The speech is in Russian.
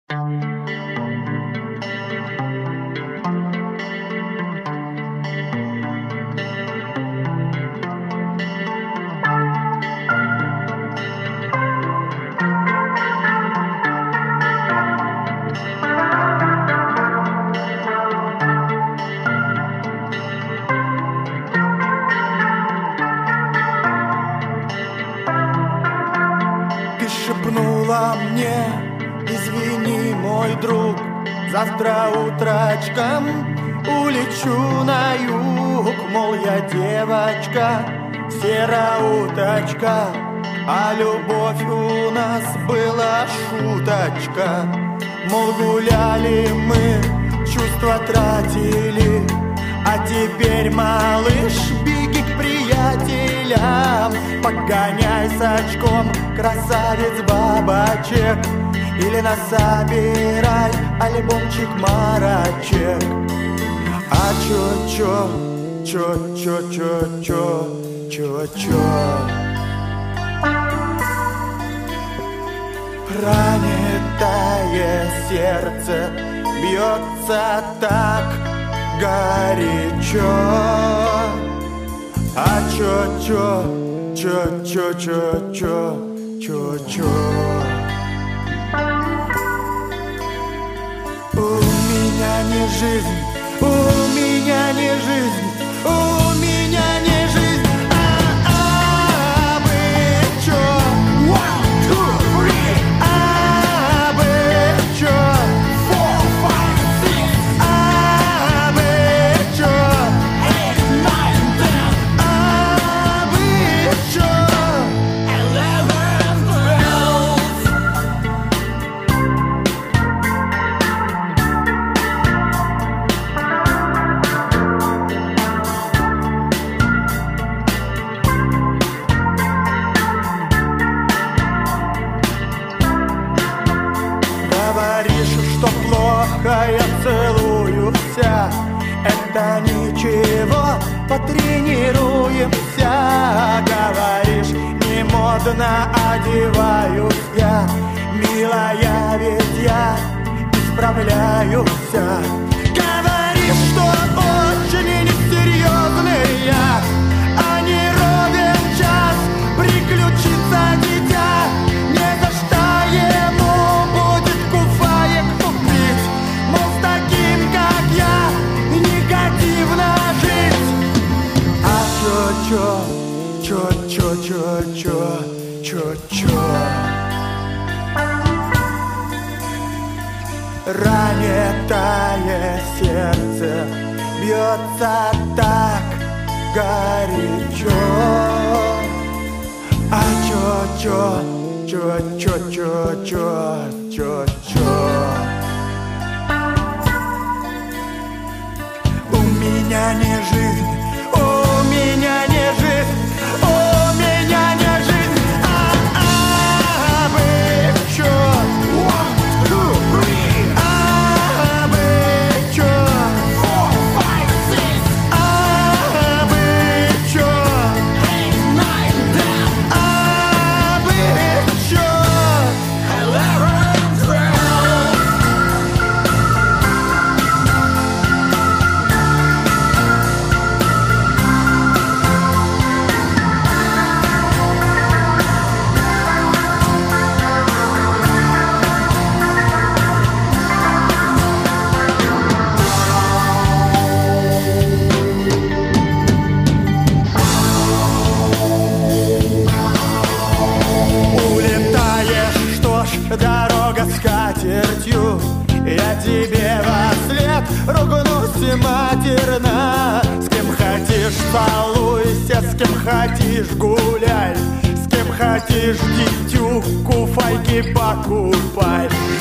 Ты шепнула мне: извини, мой друг, завтра утрачком улечу на юг. Мол, я девочка, сероуточка, а любовь у нас была шуточка. Мол, гуляли мы, чувства тратили, а теперь, малыш, беги к приятелям. Погоняй с очком красавиц бабочек, или насобирай альбомчик марочек. А чё ранитое сердце бьется так горячо. А чё У меня не жизнь, у меня не жизнь, у меня не жизнь. А бы чё? One, two, three. А бы чё? Four, five, six. А бы чё? Eight, nine, ten. А бы чё? 11, 12. Говоришь, что плохо я целуюся, это ничего, потренируемся. Говоришь, не модно одеваюсь я, милая, ведь я исправляюсь. Говоришь, что очень несерьезный я, а не ровен час приключится дитя. Не за что ему будет куфаек купить, мол, с таким, как я, негативно жить. А ранитое сердце бьется так горячо. А У меня не жизнь, у меня не жизнь, у меня не жизнь. А бы чё? One, two, three. А бы чё? Four, five, six. А бы чё? Eight, nine, ten. А бы чё? 11, 12. Улетаешь, что ж, дорога с катертью, я тебе вослед ругнусь матерно. С кем хотишь целуйся, с кем хотишь гуляй, с кем хотишь дитю куфайки покупай.